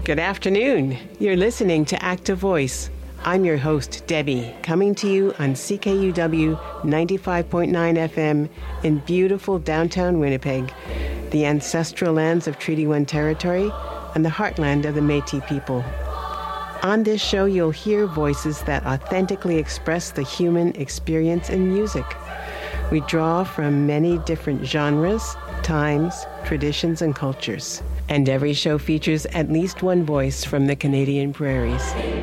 Good afternoon. You're listening to Active Voice. I'm your host, Debbie, coming to you on CKUW 95.9 FM in beautiful downtown Winnipeg, the ancestral lands of Treaty 1 territory and the heartland of the Métis people. On this show, you'll hear voices that authentically express the human experience in music. We draw from many different genres, times, traditions, and cultures. And every show features at least one voice from the Canadian prairies.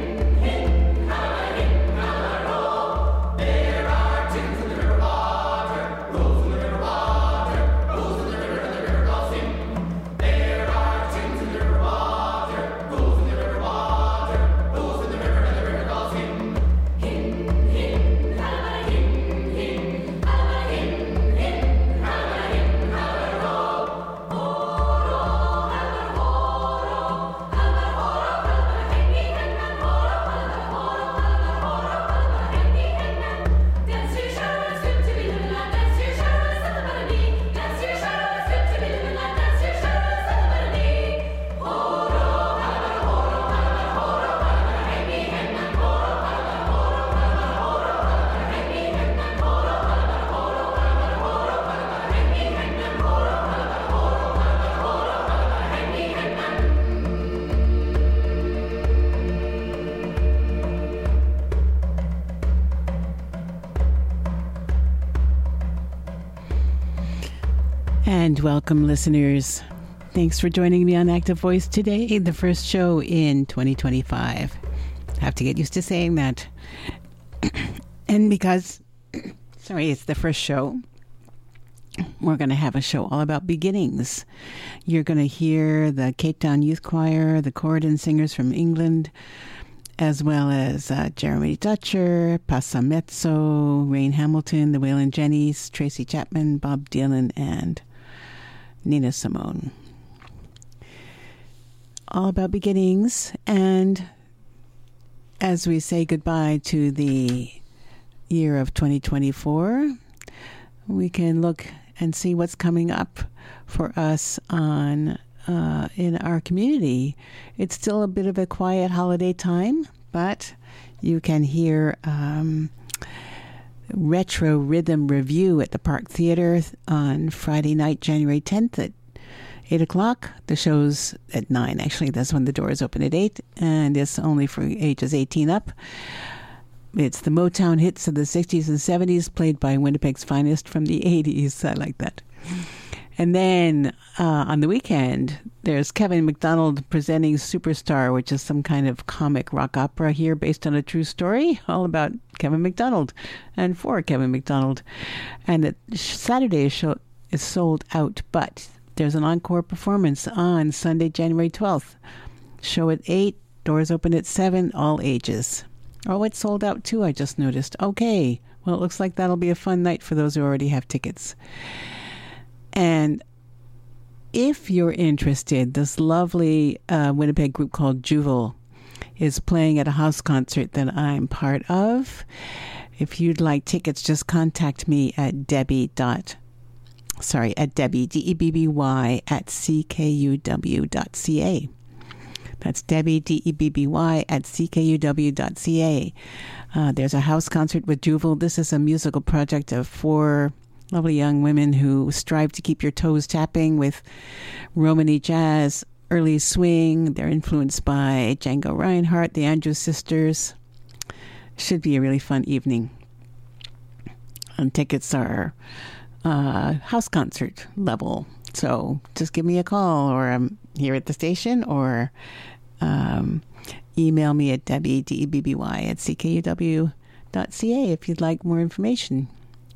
And welcome, listeners. Thanks for joining me on Active Voice today, the first show in 2025. I have to get used to saying that. And because, it's the first show, we're going to have a show all about beginnings. You're going to hear the Cape Town Youth Choir, the Corridon Singers from England, as well as Jeremy Dutcher, Passa Mezzo, Rain Hamilton, the Waylon Jennys, Tracy Chapman, Bob Dylan, and Nina Simone. All about beginnings. And as we say goodbye to the year of 2024, we can look and see what's coming up for us on in our community. It's still a bit of a quiet holiday time, but you can hear Retro Rhythm Review at the Park Theatre on Friday night, January 10th at 8 o'clock. The show's at 9, actually. That's when the doors open at 8, and it's only for ages 18 up. It's the Motown hits of the 60s and 70s, played by Winnipeg's finest from the 80s. I like that. And then on the weekend, there's Kevin MacDonald presenting Superstar, which is some kind of comic rock opera here based on a true story, all about Kevin MacDonald and for Kevin MacDonald. And the Saturday show is sold out, but there's an encore performance on Sunday, January 12th. Show at 8, doors open at 7, all ages. Oh, it's sold out too, I just noticed. Okay, well, it looks like that'll be a fun night for those who already have tickets. And if you're interested, this lovely Winnipeg group called Juvel is playing at a house concert that I'm part of. If you'd like tickets, just contact me at Debbie, Debby, at ckuw.ca. That's Debbie, Debby, at ckuw.ca. There's a house concert with Juvel. This is a musical project of 4 lovely young women who strive to keep your toes tapping with Romany jazz, early swing. They're influenced by Django Reinhardt, the Andrews Sisters. Should be a really fun evening. And tickets are house concert level. So just give me a call, or I'm here at the station, or email me at Debbie, Debby, at ckuw.ca if you'd like more information.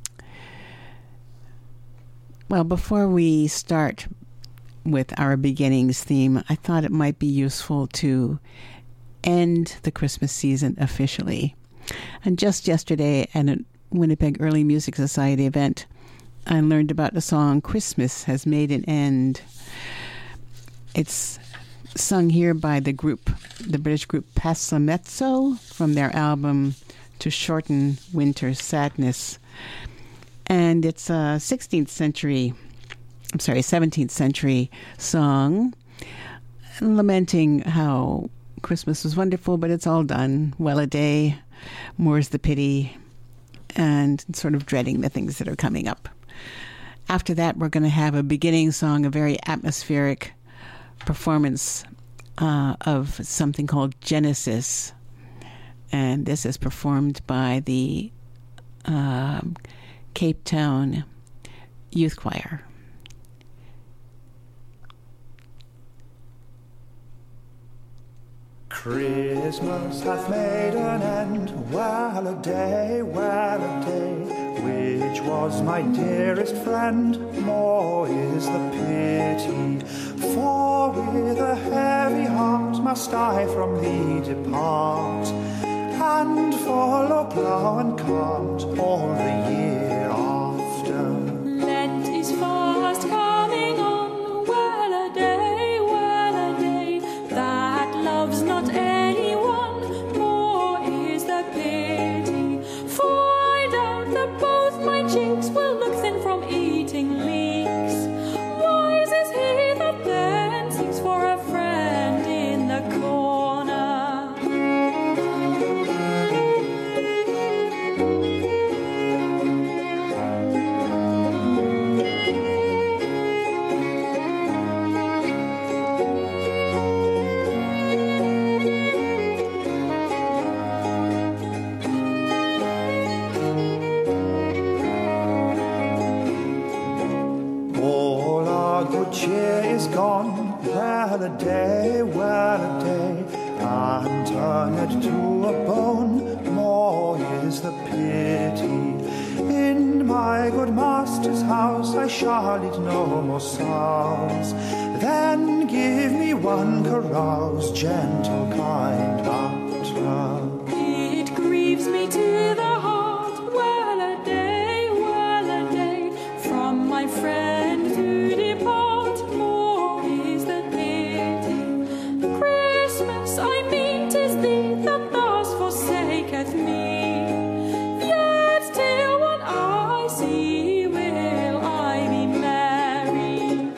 Well, before we start with our beginnings theme, I thought it might be useful to end the Christmas season officially. And just yesterday at a Winnipeg Early Music Society event, I learned about the song Christmas Has Made an End. It's sung here by the British group Passa Mezzo from their album To Shorten Winter's Sadness. And it's a 17th century song lamenting how Christmas was wonderful, but it's all done. Well a day, more's the pity, and sort of dreading the things that are coming up. After that, we're going to have a beginning song, a very atmospheric performance of something called Genesis. And this is performed by the Cape Town Youth Choir. Christmas hath made an end, well a day, which was my dearest friend, more is the pity. For with a heavy heart must I from thee depart, and follow plough and cart all the year after. Lent is fast coming on, well a day, that loves not anyone, more is the pity. For I doubt that both my cheeks will look thin from eating leeks. Wise is he that then seeks for a friend in the corner. All our good cheer is gone, well a day, and turned to a bone, more is the pity. In my good master's house I shall eat no more sows, then give me one carouse, gentle, kind butler. It grieves me to the heart, well a day, from my friend to depart, more is the pity. Christmas, I mean, 'tis thee that thus forsaketh me, yet till when I see will I be merry.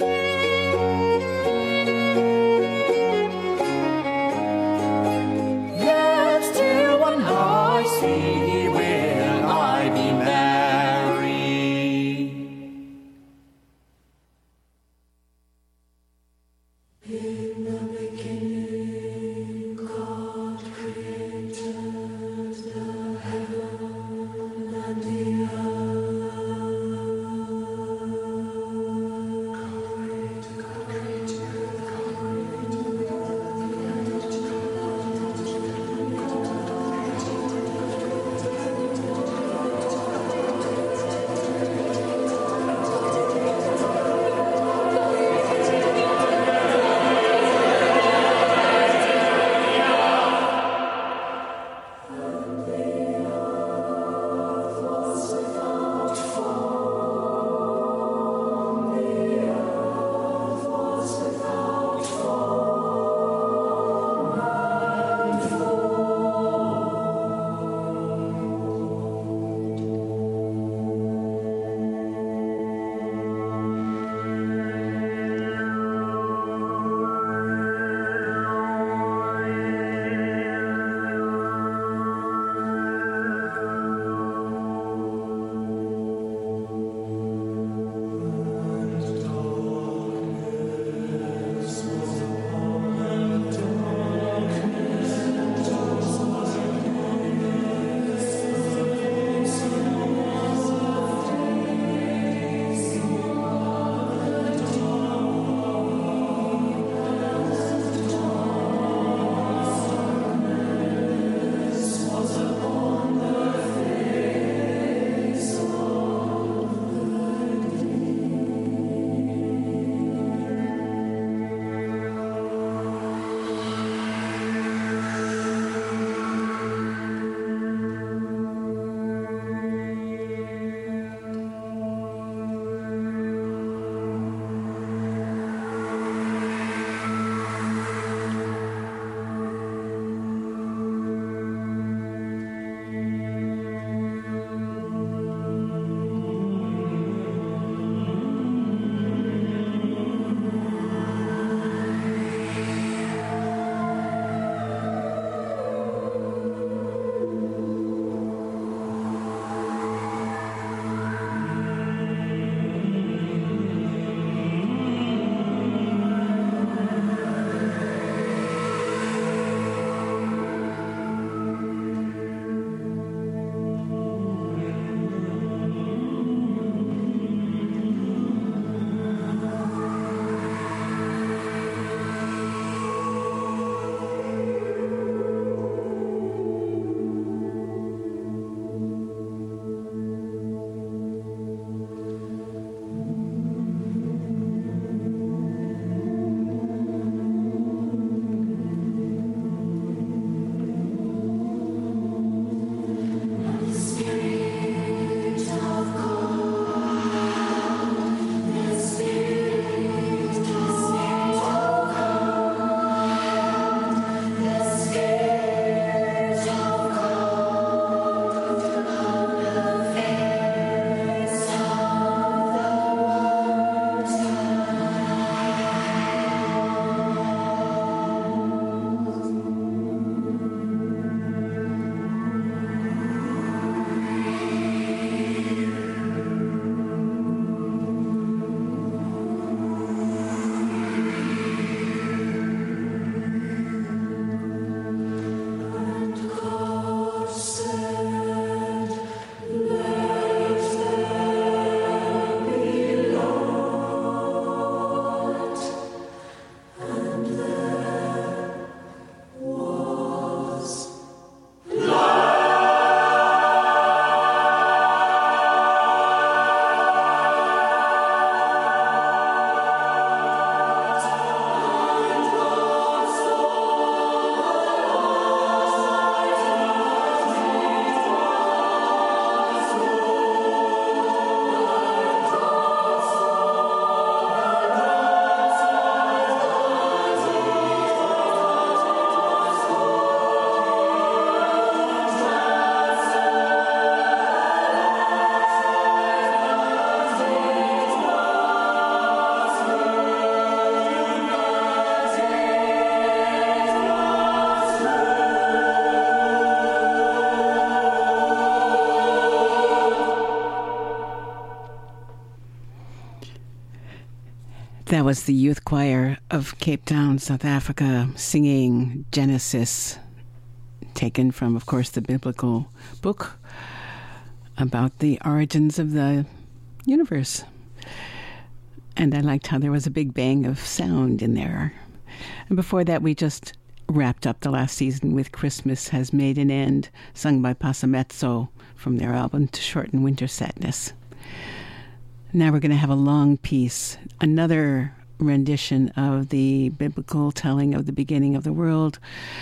That was the youth choir of Cape Town, South Africa, singing Genesis, taken from, of course, the biblical book about the origins of the universe. And I liked how there was a big bang of sound in there. And before that, we just wrapped up the last season with Christmas Has Made an End, sung by Passamezzo from their album To Shorten Winter Sadness. Now we're going to have a long piece, another rendition of the biblical telling of the beginning of the world,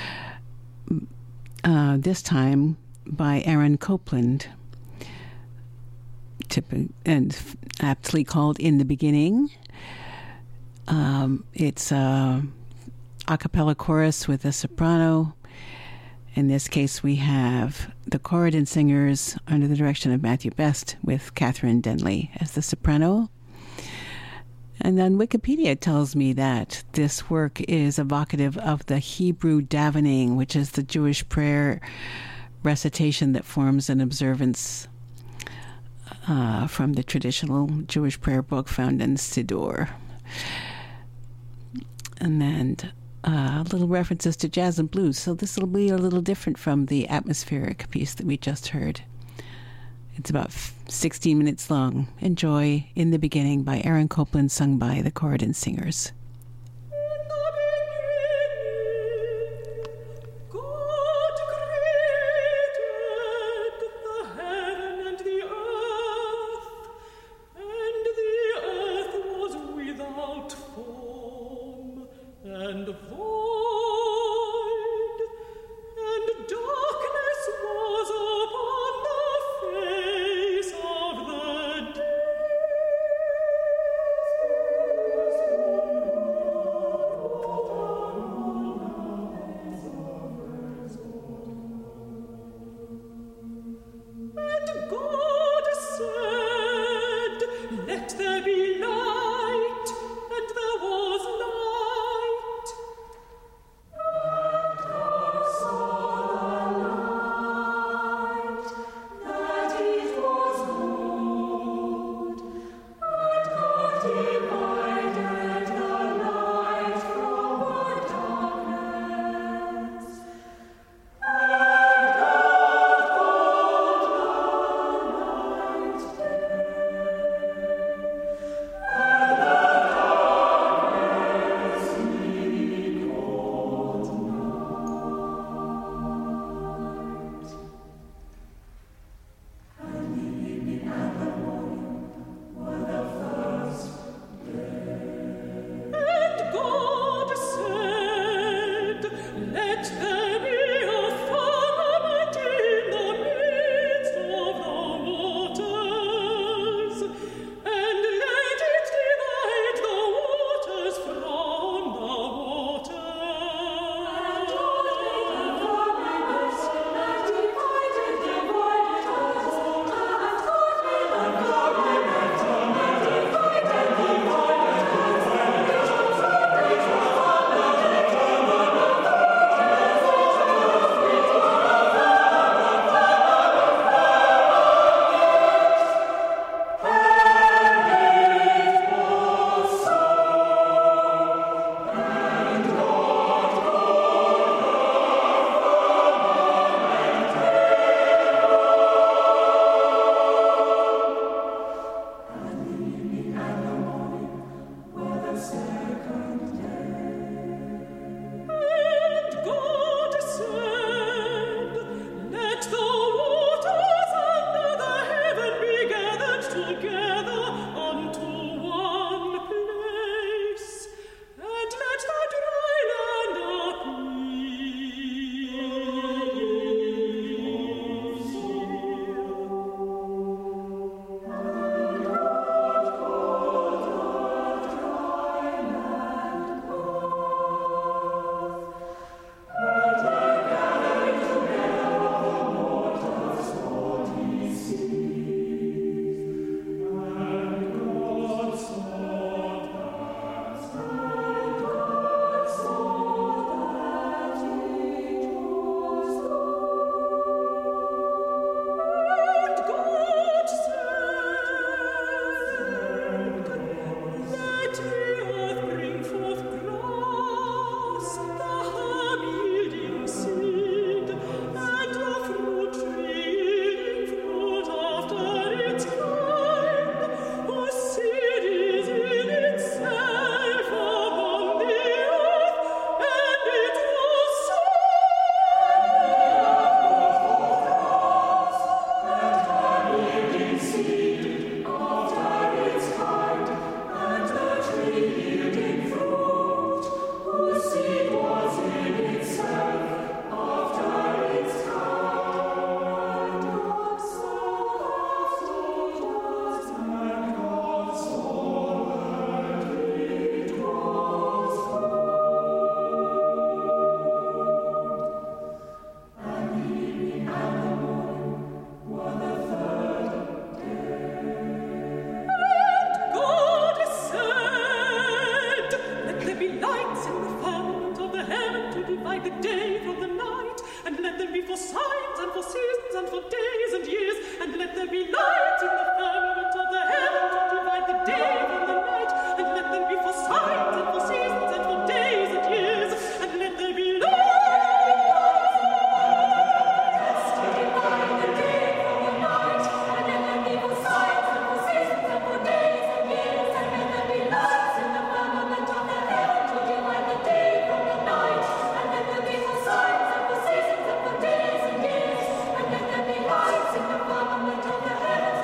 this time by Aaron Copland, and aptly called In the Beginning. It's a cappella chorus with a soprano. In this case, we have the Corydon Singers under the direction of Matthew Best with Catherine Denley as the soprano. And then Wikipedia tells me that this work is evocative of the Hebrew davening, which is the Jewish prayer recitation that forms an observance from the traditional Jewish prayer book found in Siddur. And then little references to jazz and blues. So this will be a little different from the atmospheric piece that we just heard. It's about 16 minutes long. Enjoy In the Beginning by Aaron Copland, sung by the Corydon Singers. Face of the deep. Lights in the firmament of the heavens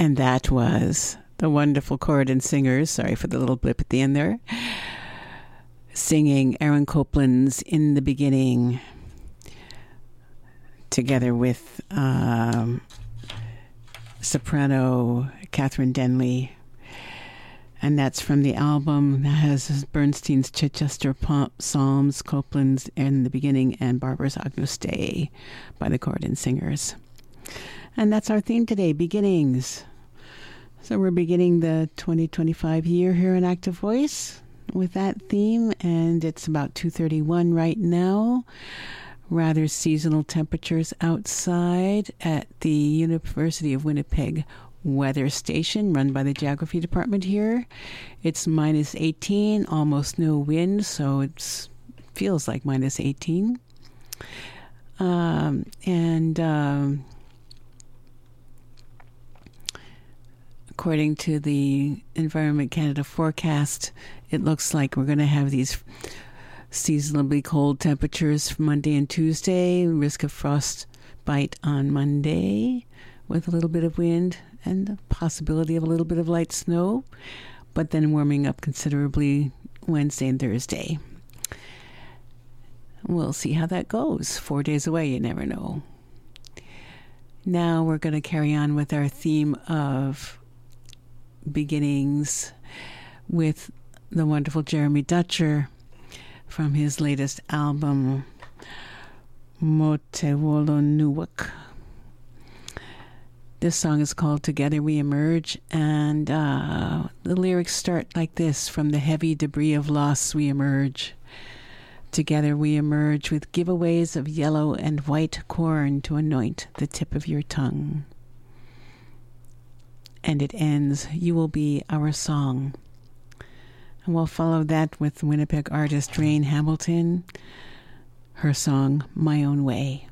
And that was the wonderful Corydon Singers, sorry for the little blip at the end there, singing Aaron Copland's In the Beginning, together with soprano Catherine Denley. And that's from the album that has Bernstein's Chichester Psalms, Copland's In the Beginning, and Barbara's Agnus Dei by the Corydon Singers. And that's our theme today, beginnings. So we're beginning the 2025 year here in Active Voice with that theme, and it's about 2:31 right now. Rather seasonal temperatures outside at the University of Winnipeg weather station run by the geography department here. It's minus 18, almost no wind, so it feels like minus 18. According to the Environment Canada forecast, it looks like we're going to have these seasonably cold temperatures for Monday and Tuesday, risk of frostbite on Monday with a little bit of wind and the possibility of a little bit of light snow, but then warming up considerably Wednesday and Thursday. We'll see how that goes. 4 days away, you never know. Now we're going to carry on with our theme of beginnings with the wonderful Jeremy Dutcher from his latest album, Motewolonuwak. This song is called Together We Emerge, and the lyrics start like this: from the heavy debris of loss we emerge. Together we emerge with giveaways of yellow and white corn to anoint the tip of your tongue. And it ends, you will be our song. And we'll follow that with Winnipeg artist Rain Hamilton, her song, My Own Way.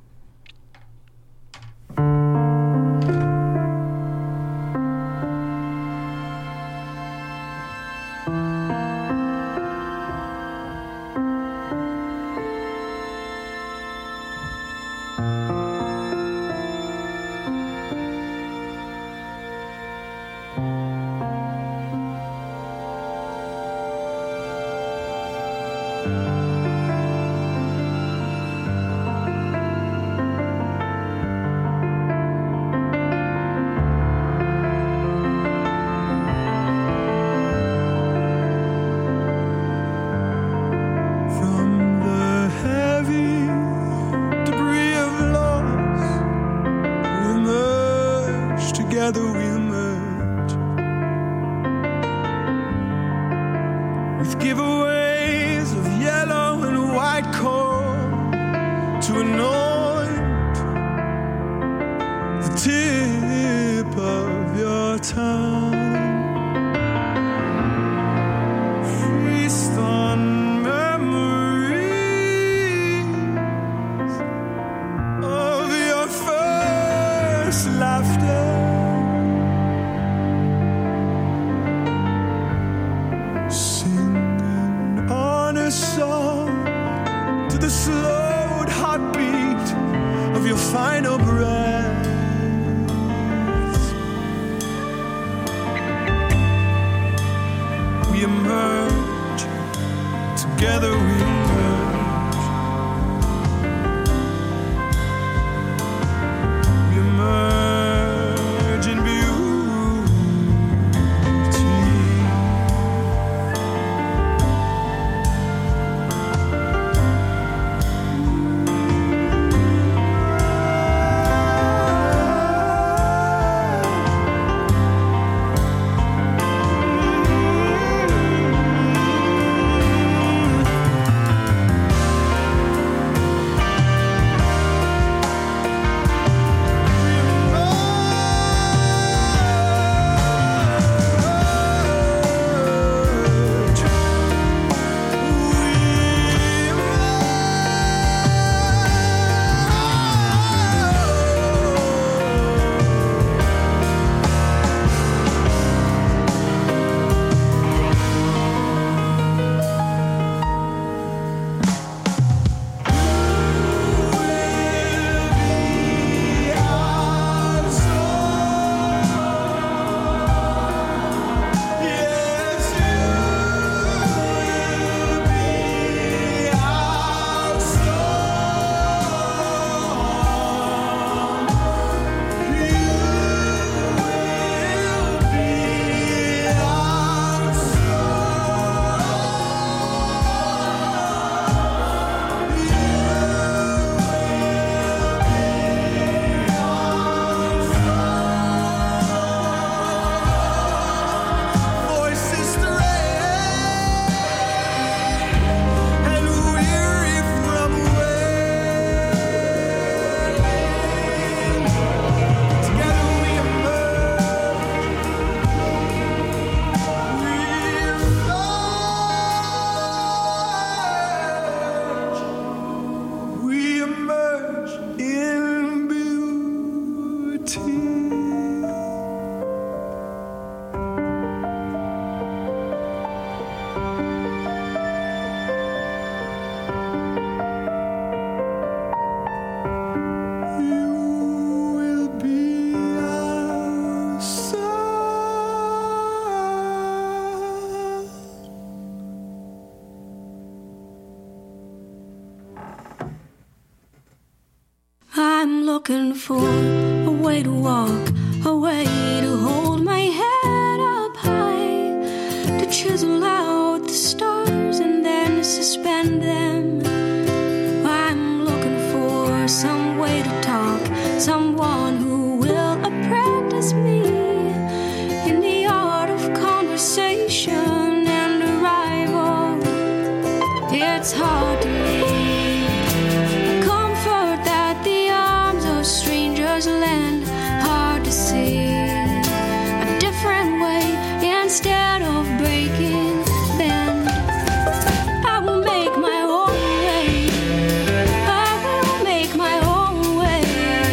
looking for a way to walk, a way to hold my head up high, to chisel out the stars and then to suspend them. I'm looking for some way to talk, someone who will apprentice me in the art of conversation and arrival. It's hard to leave the comfort that the arms of strangers lend. Hard to see a different way instead of breaking bend. I will make my own way. I will make my own way.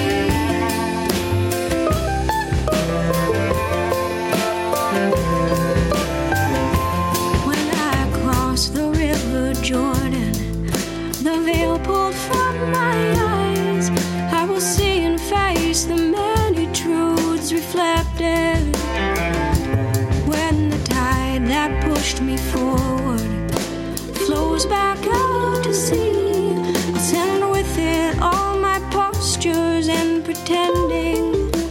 When I cross the river Jordan, the veil pulled from my eyes, I will see and face the many truths reflected. When the tide that pushed me forward flows back out to sea, I'll send with it all my postures and pretending.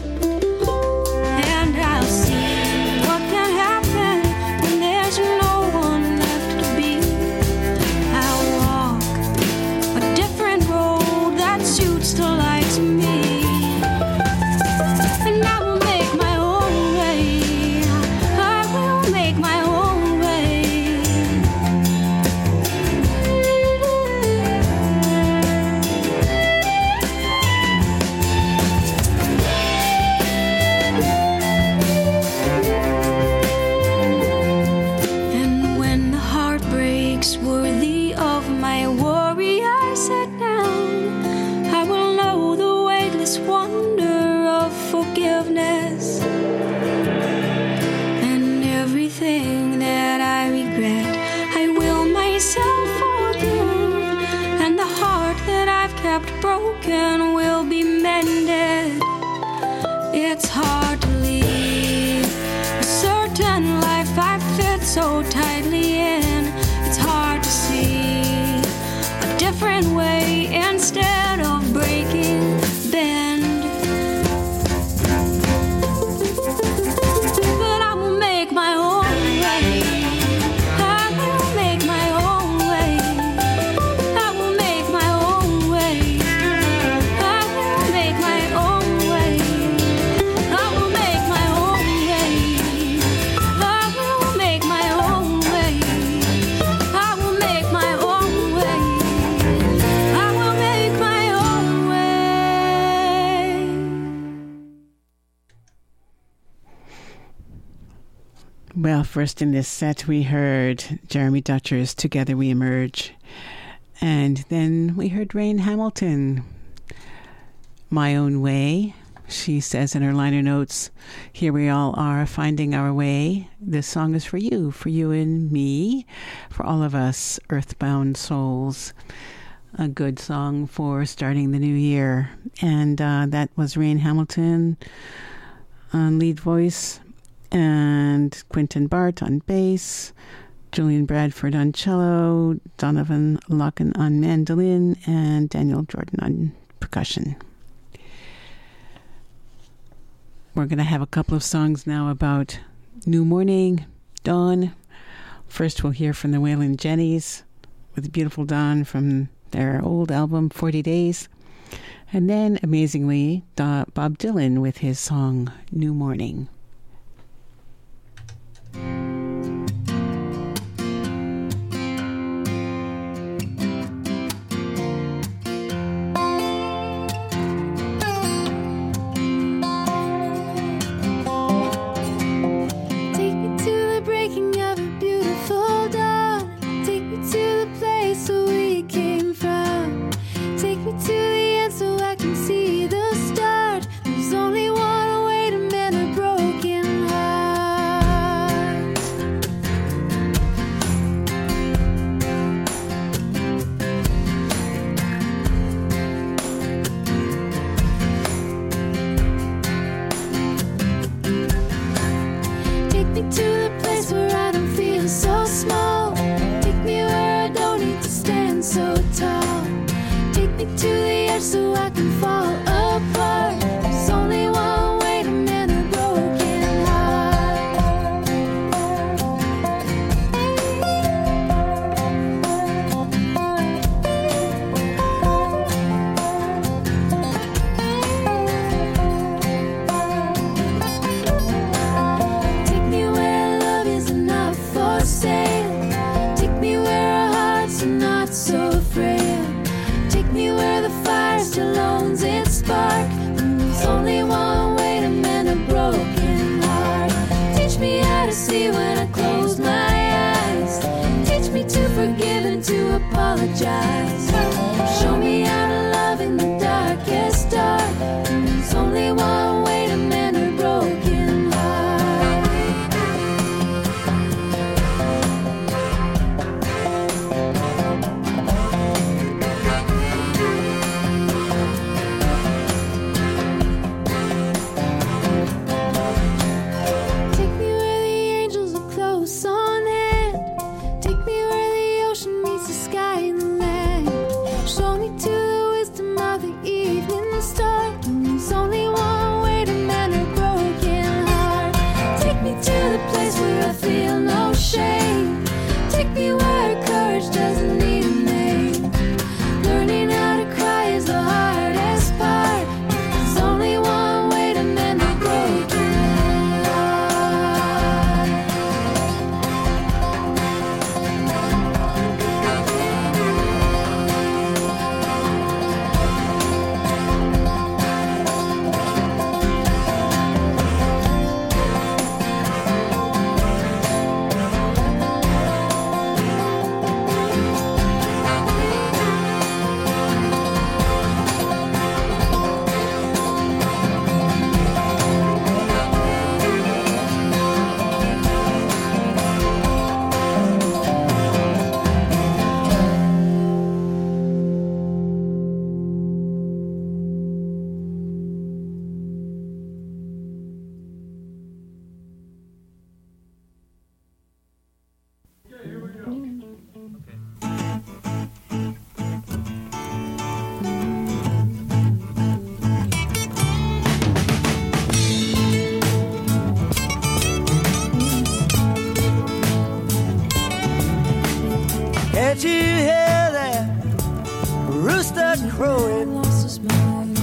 And I'll see what can happen when there's no one left to be. I'll walk a different road that suits the likes of me. And I will make my own way. I will make my own way. And when the heart breaks worthy of my worry, I sit down, I will know the weightless wonder of forgiveness. And everything that I regret, I will myself forgive. And the heart that I've kept broken will be mended. It's hard to leave a certain life I fit so tightly in. It's hard to see a different way instead of breaking bend. But I will make my own way. I will make my own way. I will make my own way. I will make my own way. I will make my own way. I will make my own way. I will make my own way. I will make my own way. Well, first in this set, we heard Jeremy Dutcher's Together We Emerge. And then we heard Rain Hamilton, My Own Way. She says in her liner notes, here we all are finding our way. This song is for you and me, for all of us earthbound souls. A good song for starting the new year. And that was Rain Hamilton on lead voice, and Quentin Bart on bass, Julian Bradford on cello, Donovan Locken on mandolin, and Daniel Jordan on percussion. We're going to have a couple of songs now about new morning, dawn. First, we'll hear from the Waylon Jennys with Beautiful Dawn from their old album, 40 Days. And then, amazingly, Bob Dylan with his song, New Morning. Take me to the breaking of a beautiful dawn. Take me to the place where we came from. Take me to the end so I can see the start. There's only one way to mend a broken bones it spark. There's only one way to mend a broken heart. Teach me how to see when I close my eyes. Teach me to forgive and to apologize. Show me how to love in the darkest dark. There's only one way to mend a broken heart. Take me where the angels are close on hand. Take me where the ocean meets the sky and the land. Show me to the wisdom of the evening star. There's only one way to mend a broken heart. Take me to the place where I feel no shame. Take me where courage doesn't need a name. Learning how to cry is the hardest part. There's only one way to mend a broken heart. Can't you hear that rooster crowing? Lost his mind.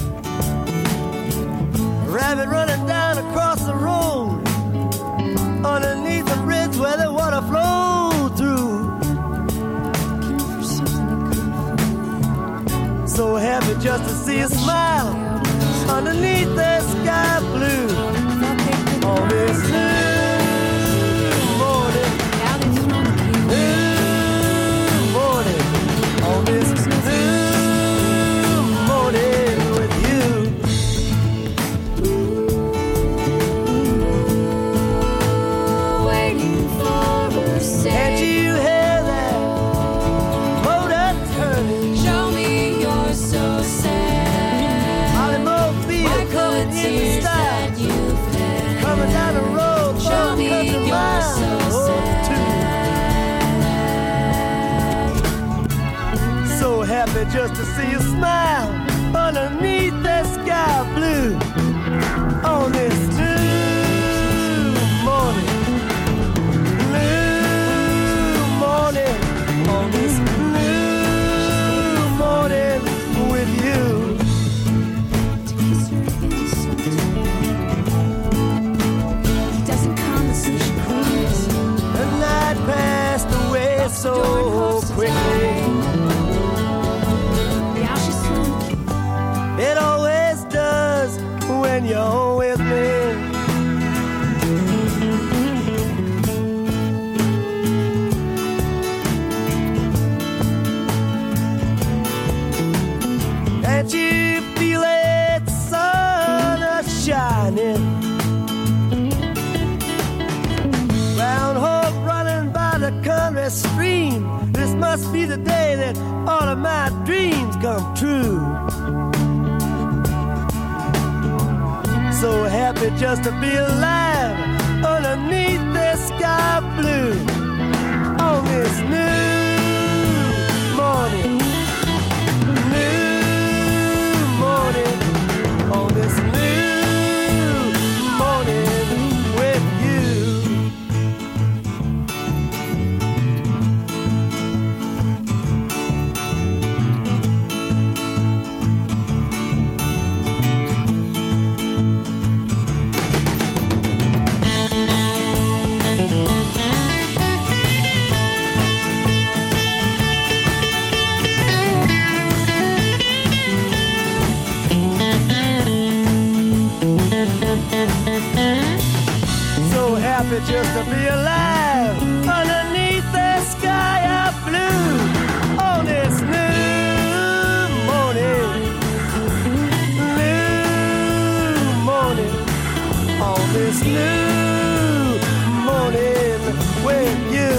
Rabbit running down across the road, underneath the bridge where the water flowed through. Looking for something he couldn't find. So happy just to see a smile underneath the sky blue. On this new morning, new morning, on this new morning with you. Waiting for a Can't say. you hear that motor turning? Show me you're so sad. Automobile Why coming could in the tears style, that you've had coming down the road, show me 400 you're miles, so sad. So happy just to see you smile underneath that sky blue. On this new morning, on this new morning with you. He doesn't come as soon as she cries. The night passed away so quickly. Now she's swimming. It always does when you're with me. Can't you feel it? The sun is shining. Round hope running by the country stream. This must be the day that all of my dreams come true. So happy just to be alive underneath the sky blue. On this new morning, on this new morning with you. happy just to be alive underneath the sky of blue on this new morning, on this new morning with you.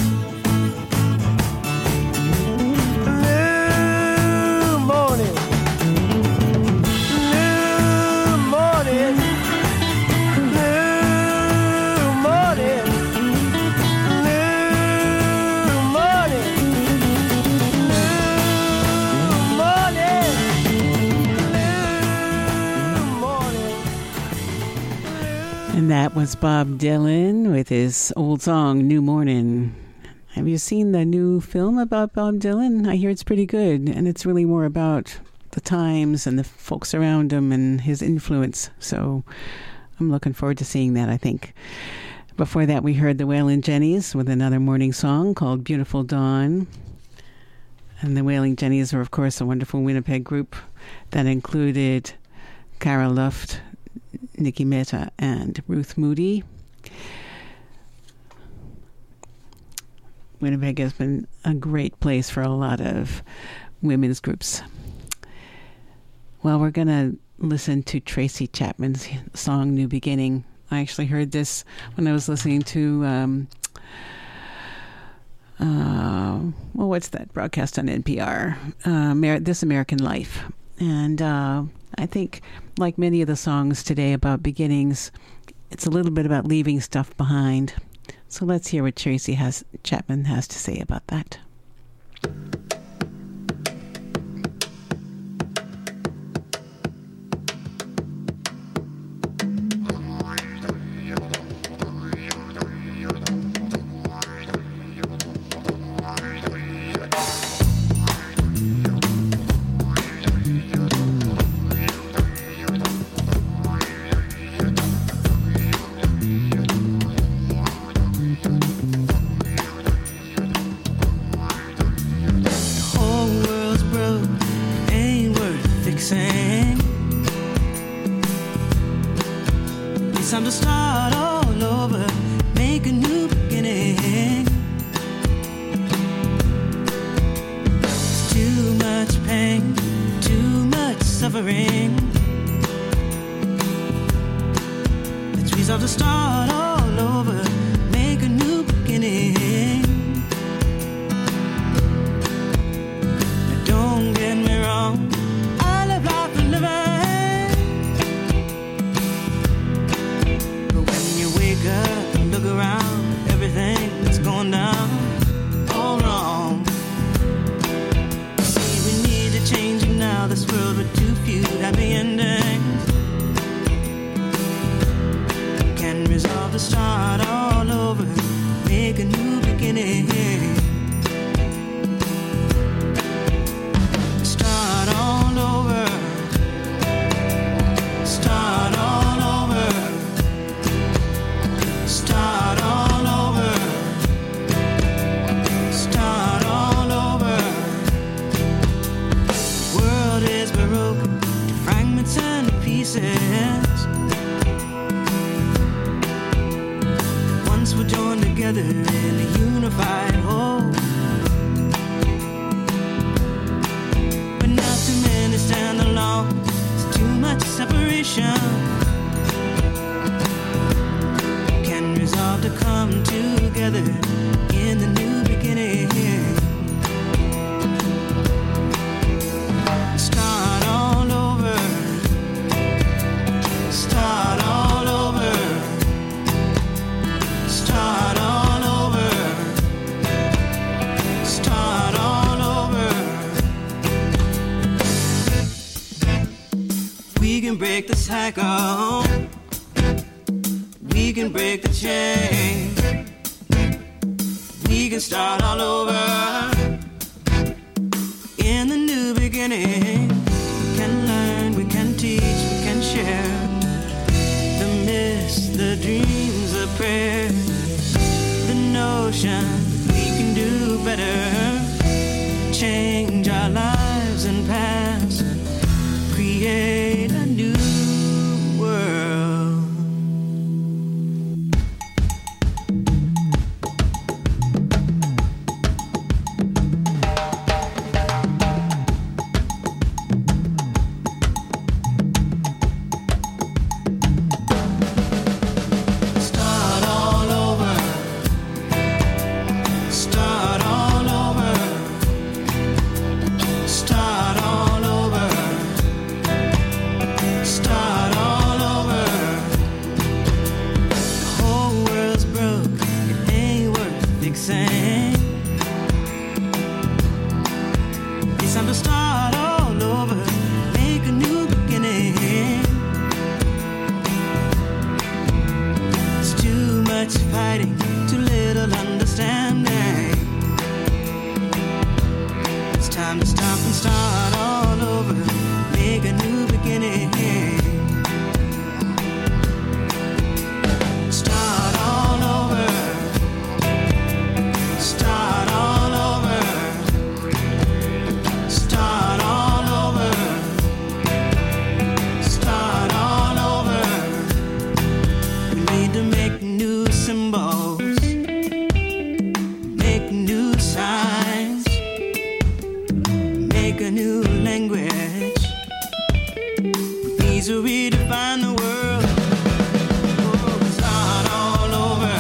And that was Bob Dylan with his old song, New Morning. Have you seen the new film about Bob Dylan? I hear it's pretty good, and it's really more about the times and the folks around him and his influence. So I'm looking forward to seeing that, I think. Before that, we heard the Wailin' Jennies with another morning song called Beautiful Dawn. And the Wailin' Jennies are, of course, a wonderful Winnipeg group that included Cara Luft, Nikki Mehta, and Ruth Moody. Winnipeg has been a great place for a lot of women's groups. Well, we're going to listen to Tracy Chapman's song, New Beginning. I actually heard this when I was listening to, what's that broadcast on NPR? This American Life. And I think, like many of the songs today about beginnings, it's a little bit about leaving stuff behind. So let's hear what Tracy Chapman has to say about that. Time to start all over, make a new beginning. It's too much pain, too much suffering. Let's resolve to start all over, make a new beginning. Now don't get me wrong, I love life and living. Up and look around, everything that's going down, all wrong. See, we need to change it now, this world with too few happy endings. Can resolve to start all over, make a new beginning. Start all over, start all over. Start all over. Start all over. The world is broken to fragments and to pieces. Once we're joined together in a unified whole. But not too many stand alone. There's too much separation. Resolve to come together in the new beginning. Start all over. Start all over. Start all over. Start all over. We can break the cycle. We can break the chain. We can start all over in the new beginning. We can learn, we can teach, we can share the myths, the dreams, the prayers, the notion we can do better, change our lives and past, create a new world. He's who redefined the world. Oh, start all over.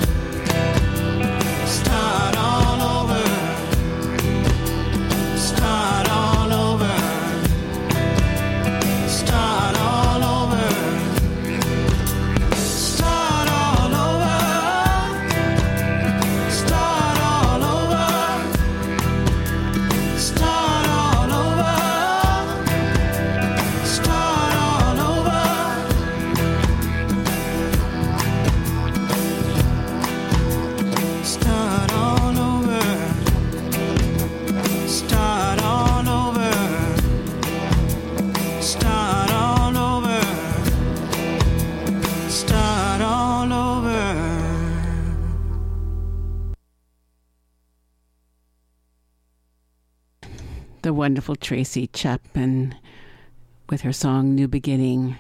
Start all over. Start all over. Start all over. Start all over. Start all over. Start all over. Start all over. Start all over. Start all over. Start all over. Start all over. The wonderful Tracy Chapman with her song New Beginning.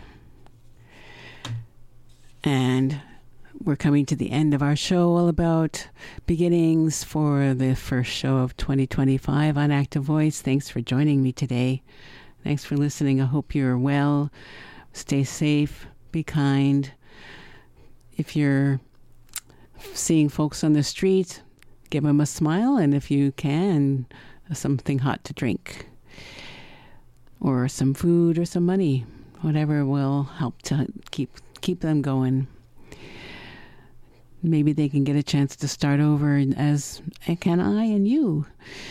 And we're coming to the end of our show, all about beginnings for the first show of 2025 on Active Voice. Thanks for joining me today. Thanks for listening. I hope you're well. Stay safe. Be kind. If you're seeing folks on the street, give them a smile, and if you can, something hot to drink, or some food, or some money, whatever will help to keep them going. Maybe they can get a chance to start over, as can I and you.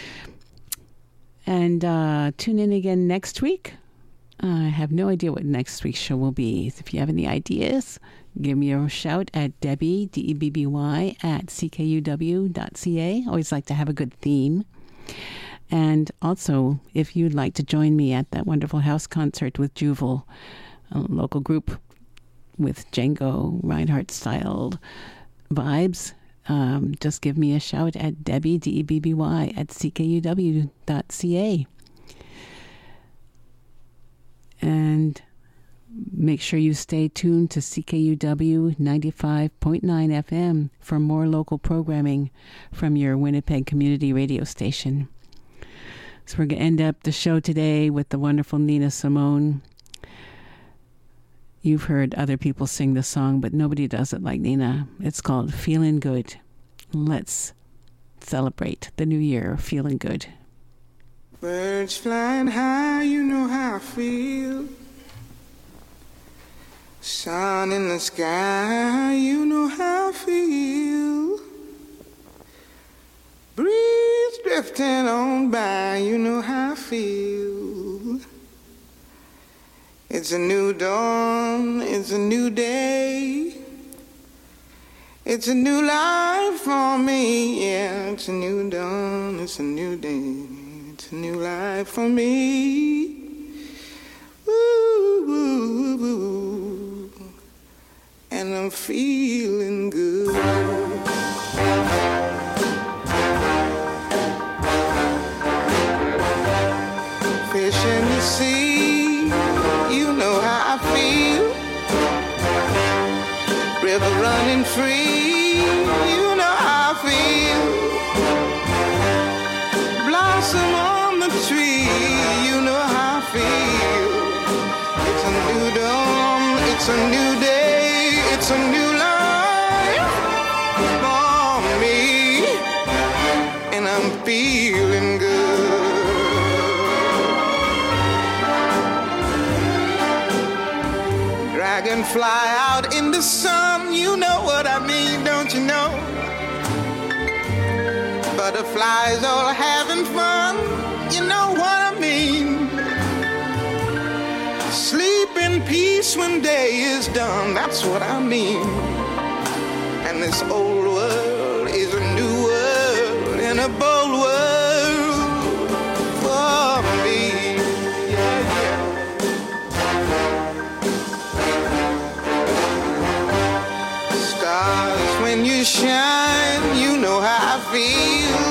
And tune in again next week. I have no idea what next week's show will be. If you have any ideas, give me a shout at Debbie, DEBBY, at ckuw.ca. Always like to have a good theme. And also, if you'd like to join me at that wonderful house concert with Juval, a local group with Django Reinhardt-styled vibes, just give me a shout at Debbie, DEBBY, at ckuw.ca. And make sure you stay tuned to CKUW 95.9 FM for more local programming from your Winnipeg community radio station. So we're going to end up the show today with the wonderful Nina Simone. You've heard other people sing the song, but nobody does it like Nina. It's called Feeling Good. Let's celebrate the new year, feeling good. Birds flying high, you know how I feel. Sun in the sky, you know how I feel. Breeze drifting on by, you know how I feel. It's a new dawn, it's a new day. It's a new life for me, yeah. It's a new dawn, it's a new day. It's a new life for me. Ooh, ooh, ooh. And I'm feeling good. Fish in the sea, you know how I feel. River running free, you know how I feel. Blossom on the tree, you know how I feel. It's a new dawn, it's a new day, it's a new life for me. And I'm feeling good. Dragonfly out in the sun, you know what I mean, don't you know? Butterflies all having fun, you know what I mean. Sleep in peace when day is done, that's what I mean. And this old world is a new world and a bold world for me. Yeah, yeah. Stars, when you shine, you know how I feel.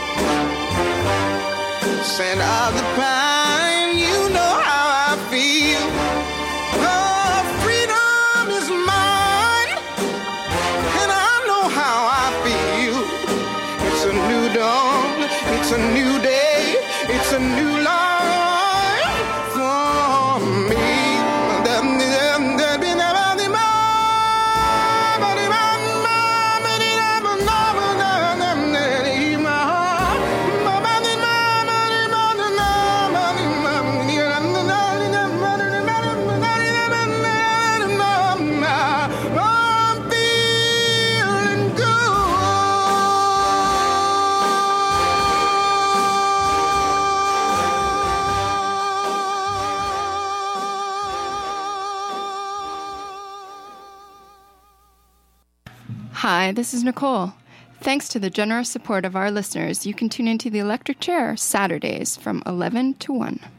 Scent of the pine, you know how I feel. Oh, freedom is mine, and I know how I feel. It's a new dawn, it's a new day, it's a new life for me. There's Hi, this is Nicole. Thanks to the generous support of our listeners, you can tune into The Electric Chair Saturdays from 11 to 1.